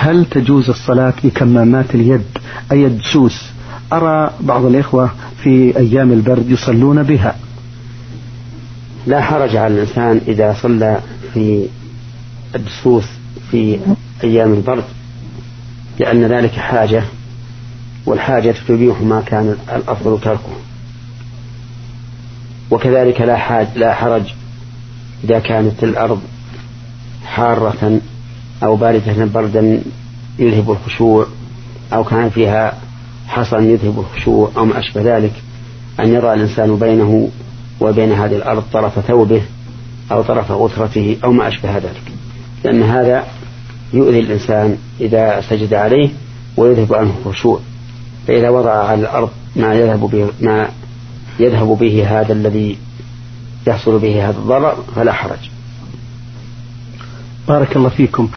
هل تجوز الصلاة بكمامات اليد أي الدسوس؟ أرى بعض الإخوة في أيام البرد يصلون بها. لا حرج على الإنسان إذا صلى في الدسوس في أيام البرد، لأن ذلك حاجة، والحاجة تبيح ما كان الأفضل تركه. وكذلك لا حرج إذا كانت الأرض حارة أو باردة بردا يذهب الخشوع، أو كان فيها حصن يذهب الخشوع أو ما أشبه ذلك، أن يضع الإنسان بينه وبين هذه الأرض طرف ثوبه أو طرف غترته أو ما أشبه ذلك، لأن هذا يؤذي الإنسان إذا سجد عليه ويذهب عنه الخشوع. فإذا وضع على الأرض ما يذهب به هذا الذي يحصل به هذا الضرر فلا حرج. بارك الله فيكم.